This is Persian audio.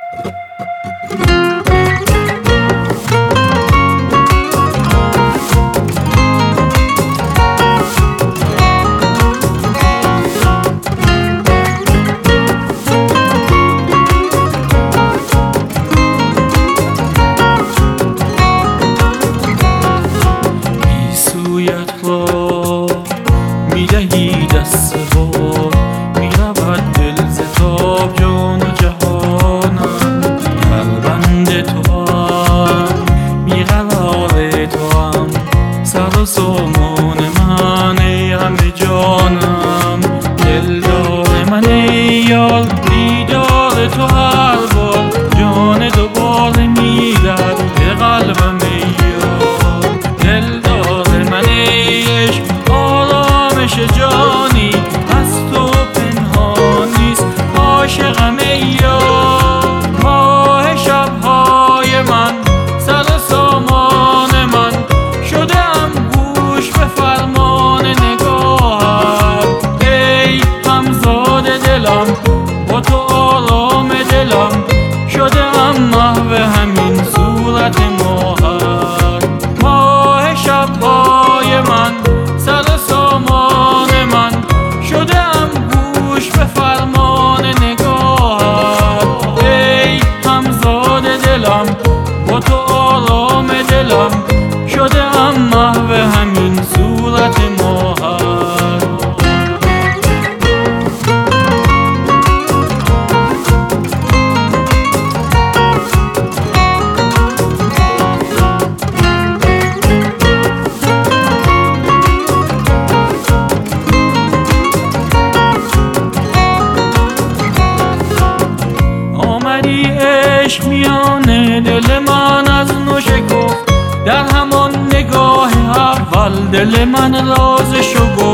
میدهی دست ها میرود دل ز تاب جان و جهانم قلبند تو هم بیقرار تو هم سر و سامان من ای همه جانم دلدار من ای یار دیدار تو هر بار جان دوباره میدهد به قلبم ای یار دلدار من ای عشق جانی از تو پنهان نیست عاشقم ای یار ماه شبهای من سر سامان من شدم گوش به فرمان نگاهت ای همزاد دلم با تو آرام دلم شدم محو همین صورت ماهت ماه شبهای من سر سامان من شدم گوش به فرمان نگاهت ای همزاد دلم با تو آرام دلم شدم محو همین صورت ماهت عشق میانه دل من از نو شکفت در همان نگاه اول دل من رازشو گفت